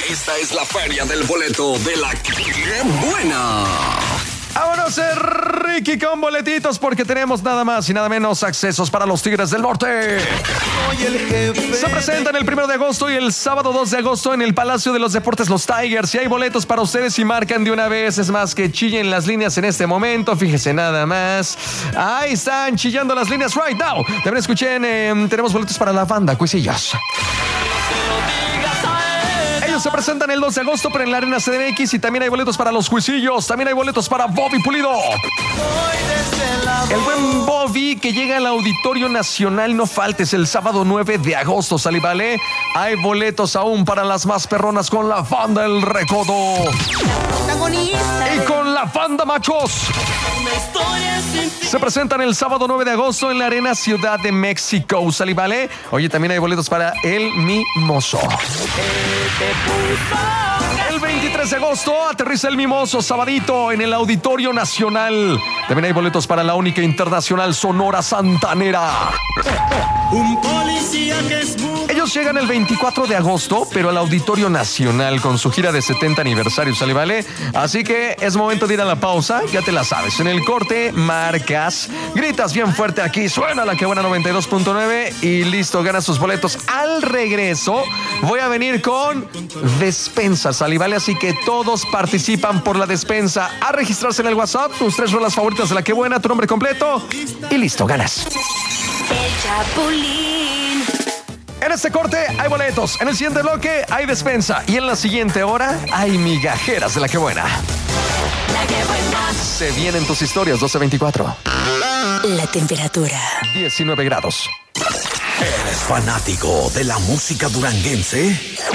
Esta es la feria del boleto de la ¡Qué buena! Vámonos, Ricky, con boletitos porque tenemos nada más y nada menos accesos para los Tigres del Norte. Se presentan el 1 de agosto y el sábado 2 de agosto en el Palacio de los Deportes Los Tigers. Y hay boletos para ustedes y marcan de una vez. Es más, que chillen las líneas en este momento. Fíjese nada más. Ahí están chillando las líneas right now. También escuchen, tenemos boletos para la banda Cuisillos. Se presentan el 2 de agosto, pero en la Arena CDMX. Y también hay boletos para los Cuisillos. También hay boletos para Bobby Pulido. El buen Bobby que llega al Auditorio Nacional. No faltes el sábado 9 de agosto, ¿sale, vale? Hay boletos aún para las más perronas con la banda El Recodo. Y con la banda Machos. Se presentan el sábado 9 de agosto en la Arena Ciudad de México, ¿sale, vale? Oye, también hay boletos para El Mimoso. El 23 de agosto aterriza El Mimoso, sabadito, en el Auditorio Nacional. También hay boletos para la única internacional Sonora Santanera. Un policía que es Ellos llegan el 24 de agosto, pero al Auditorio Nacional con su gira de 70 aniversario, ¿sale, vale? Así que es momento de ir a la pausa, ya te la sabes. En el corte marcas, gritas bien fuerte aquí, suena la que buena 92.9 y listo, ganas tus boletos. Al regreso voy a venir con despensa, ¿sale, vale? Así que todos participan por la despensa. A registrarse en el WhatsApp, tus 3 rolas favoritas de la que buena, tu nombre completo y listo, ganas. El Chapulín. En este corte hay boletos, en el siguiente bloque hay despensa y en la siguiente hora hay migajeras de la que buena. La que buena. Se vienen tus historias, 12:24. La temperatura. 19 grados. ¿Eres fanático de la música duranguense?